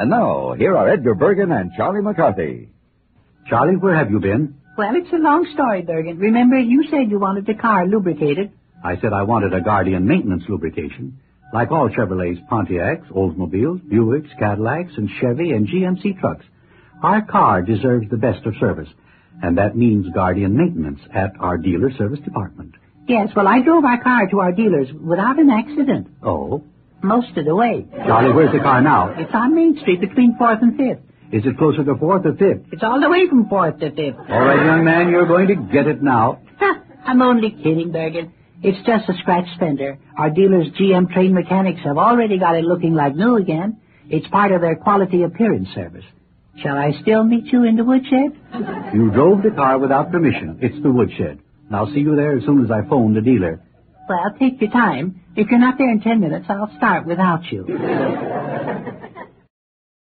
And now, here are Edgar Bergen and Charlie McCarthy. Charlie, where have you been? Well, it's a long story, Bergen. Remember, you said you wanted the car lubricated. I said I wanted a Guardian maintenance lubrication. Like all Chevrolets, Pontiacs, Oldsmobiles, Buicks, Cadillacs, and Chevy and GMC trucks, our car deserves the best of service. And that means Guardian maintenance at our dealer service department. Yes, well, I drove our car to our dealers without an accident. Oh? Most of the way. Charlie, where's the car now? It's on Main Street between 4th and 5th. Is it closer to 4th or 5th? It's all the way from 4th to 5th. All right, young man, you're going to get it now. I'm only kidding, Bergen. It's just a scratch fender. Our dealers' GM trained mechanics have already got it looking like new again. It's part of their quality appearance service. Shall I still meet you in the woodshed? You drove the car without permission. It's the woodshed. And I'll see you there as soon as I phone the dealer. Well, take your time. If you're not there in 10 minutes, I'll start without you.